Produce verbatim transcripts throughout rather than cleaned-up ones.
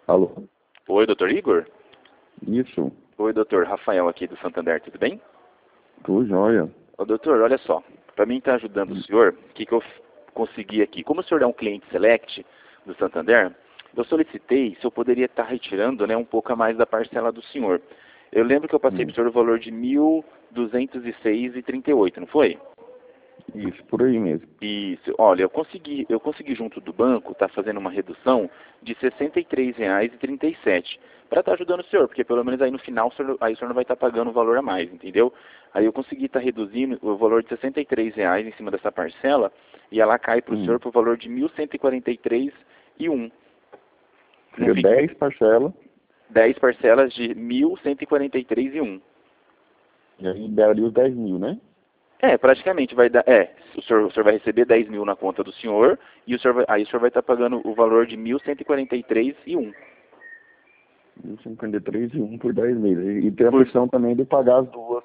Alô? Oi, doutor Igor? Isso. Oi, doutor Rafael aqui do Santander, tudo bem? Tô joia. Ô, doutor, olha só, para mim estar ajudando o senhor, o que, que eu f- consegui aqui? Como o senhor é um cliente select do Santander, eu solicitei se eu poderia estar retirando, né, um pouco a mais da parcela do senhor. Eu lembro que eu passei Hum. para o senhor o valor de mil duzentos e seis reais e trinta e oito, não foi? Isso, por aí mesmo. Isso, olha, eu consegui, eu consegui junto do banco, tá fazendo uma redução de sessenta e três reais e trinta e sete para estar ajudando o senhor, porque pelo menos aí no final o senhor, aí o senhor não vai estar pagando o valor a mais, entendeu? Aí eu consegui estar reduzindo o valor de sessenta e três reais em cima dessa parcela e ela cai para o Hum. senhor por valor de mil cento e quarenta e três reais e um. Não Seria fica dez parcelas, dez parcelas de mil cento e quarenta e três reais e um. e aí daria os dez mil, né? É, praticamente vai dar. É, o senhor, o senhor vai receber dez mil na conta do senhor e o senhor vai, aí o senhor vai estar pagando o valor de mil cento e quarenta e três reais e um. mil cento e cinquenta e três e um por dez meses. E tem a Por... opção também de pagar as duas.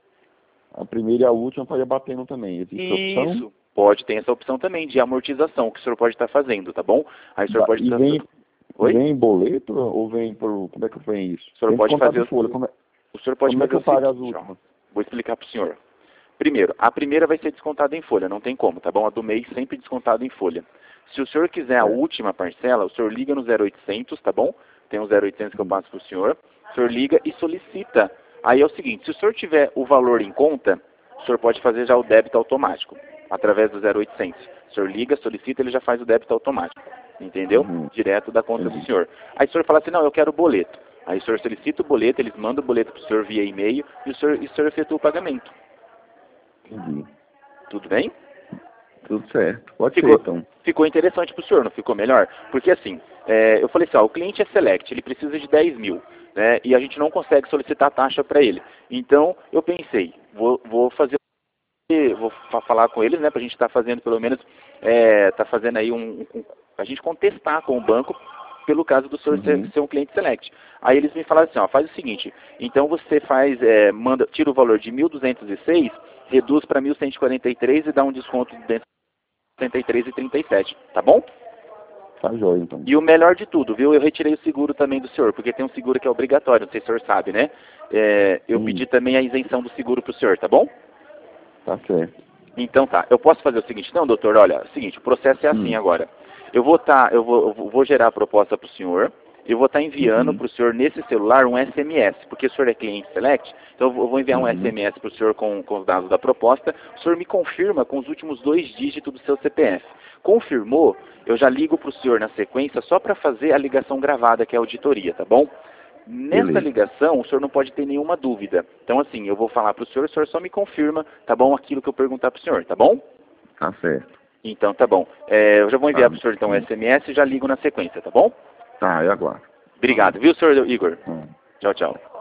A primeira e a última para ir batendo também. Existe a opção? Isso. Pode ter essa opção também de amortização que o senhor pode estar fazendo, tá bom? Aí o senhor Ba- pode E estar. vem, Oi? vem em boleto ou vem por... Como é que vem isso? O senhor Vem pode descontado fazer de o, folha. Como é, o senhor pode como é fazer que o eu pago as seguinte, ó. últimas? Vou explicar para o senhor. Primeiro, a primeira vai ser descontada em folha, não tem como, tá bom? A do mês sempre descontada em folha. Se o senhor quiser a É. última parcela, o senhor liga no zero oitocentos, tá bom? Tem um zero oitocentos que eu Hum. passo para o senhor. O senhor liga e solicita. Aí é o seguinte, se o senhor tiver o valor em conta, o senhor pode fazer já o débito automático, através do zero oitocentos. O senhor liga, solicita, ele já faz o débito automático. Entendeu? Uhum. Direto da conta do Entendi. senhor. Aí o senhor fala assim, não, eu quero o boleto. Aí o senhor solicita o boleto, eles mandam o boleto para o senhor via e-mail e o senhor, e o senhor efetua o pagamento. Entendi. Tudo bem? Tudo certo. Pode ser, Ficou, então. ficou interessante para o senhor, não ficou melhor? Porque assim, é, eu falei assim, ó, o cliente é select, ele precisa de dez mil, né? E a gente não consegue solicitar taxa para ele. Então, eu pensei, vou, vou fazer, vou fa- falar com eles, né? Para a gente estar fazendo pelo menos, é, tá fazendo aí um, um, a gente contestar com o banco pelo caso do senhor ser, Uhum. ser um cliente select. Aí eles me falaram assim, ó, faz o seguinte, então você faz, é, manda, tira o valor de mil duzentos e seis, reduz para mil cento e quarenta e três e dá um desconto de setenta e três reais e trinta e sete, tá bom? Tá jóia, então. E o melhor de tudo, viu? Eu retirei o seguro também do senhor, porque tem um seguro que é obrigatório, não sei se o senhor sabe, né? É, eu Hum. pedi também a isenção do seguro pro senhor, tá bom? Tá certo. Então tá, eu posso fazer o seguinte, não, doutor, olha, é o seguinte, o processo é assim Hum. agora. Eu vou tá, eu vou, eu vou gerar a proposta pro senhor, eu vou estar enviando Uhum. para o senhor nesse celular um S M S, porque o senhor é cliente select, então eu vou enviar um Uhum. S M S para o senhor com, com os dados da proposta, o senhor me confirma com os últimos dois dígitos do seu C P F. Confirmou, eu já ligo para o senhor na sequência só para fazer a ligação gravada, que é a auditoria, tá bom? Nessa Beleza. ligação, o senhor não pode ter nenhuma dúvida. Então, assim, eu vou falar para o senhor, o senhor só me confirma, tá bom? Aquilo que eu perguntar para o senhor, tá bom? Tá certo. Então, tá bom. É, eu já vou enviar Tá. para o senhor, então, o Hum. S M S e já ligo na sequência, tá bom? Tá, eu aguardo. Obrigado, viu, senhor Igor? Hum. Tchau, tchau.